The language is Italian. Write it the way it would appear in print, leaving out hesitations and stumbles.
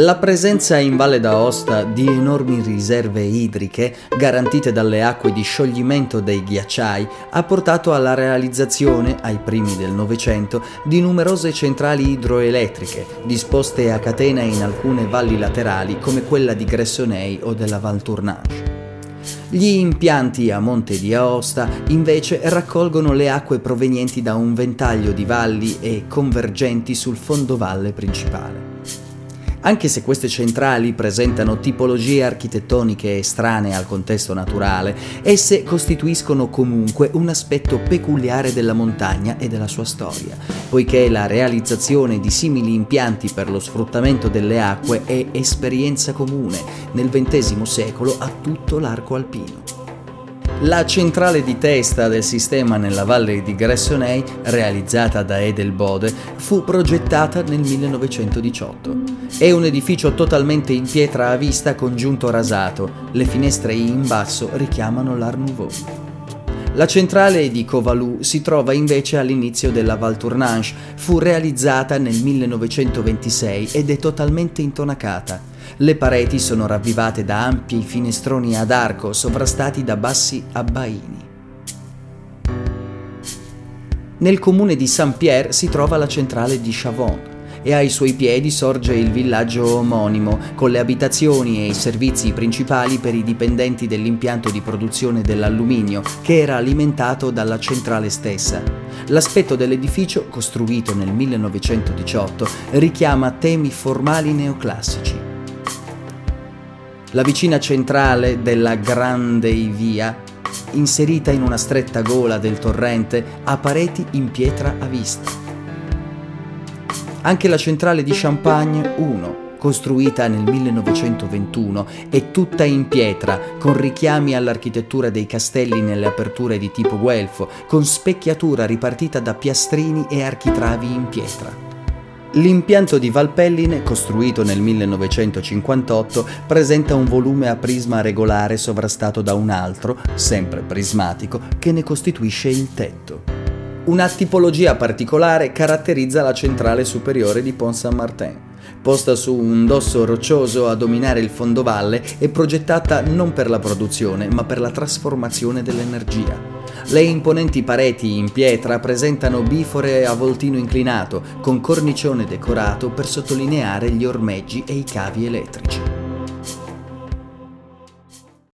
La presenza in Valle d'Aosta di enormi riserve idriche, garantite dalle acque di scioglimento dei ghiacciai, ha portato alla realizzazione, ai primi del Novecento, di numerose centrali idroelettriche, disposte a catena in alcune valli laterali come quella di Gressoney o della Val Tournanche. Gli impianti a monte di Aosta invece raccolgono le acque provenienti da un ventaglio di valli e convergenti sul fondovalle principale. Anche se queste centrali presentano tipologie architettoniche estranee al contesto naturale, esse costituiscono comunque un aspetto peculiare della montagna e della sua storia, poiché la realizzazione di simili impianti per lo sfruttamento delle acque è esperienza comune nel XX secolo a tutto l'arco alpino. La centrale di testa del sistema nella valle di Gressoney, realizzata da Edelbode, fu progettata nel 1918. È un edificio totalmente in pietra a vista con giunto rasato, le finestre in basso richiamano l'Art Nouveau. La centrale di Covaloup si trova invece all'inizio della Val Tournanche, fu realizzata nel 1926 ed è totalmente intonacata. Le pareti sono ravvivate da ampi finestroni ad arco sovrastati da bassi abbaini. Nel comune di Saint-Pierre si trova la centrale di Chavon e ai suoi piedi sorge il villaggio omonimo, con le abitazioni e i servizi principali per i dipendenti dell'impianto di produzione dell'alluminio, che era alimentato dalla centrale stessa. L'aspetto dell'edificio, costruito nel 1918, richiama temi formali neoclassici. La vicina centrale della Grande Via, inserita in una stretta gola del torrente, ha pareti in pietra a vista. Anche la centrale di Champagne 1, costruita nel 1921, è tutta in pietra, con richiami all'architettura dei castelli nelle aperture di tipo guelfo, con specchiatura ripartita da piastrini e architravi in pietra. L'impianto di Valpelline, costruito nel 1958, presenta un volume a prisma regolare sovrastato da un altro, sempre prismatico, che ne costituisce il tetto. Una tipologia particolare caratterizza la centrale superiore di Pont-Saint-Martin. Posta su un dosso roccioso a dominare il fondovalle, è progettata non per la produzione, ma per la trasformazione dell'energia. Le imponenti pareti in pietra presentano bifore a voltino inclinato, con cornicione decorato per sottolineare gli ormeggi e i cavi elettrici.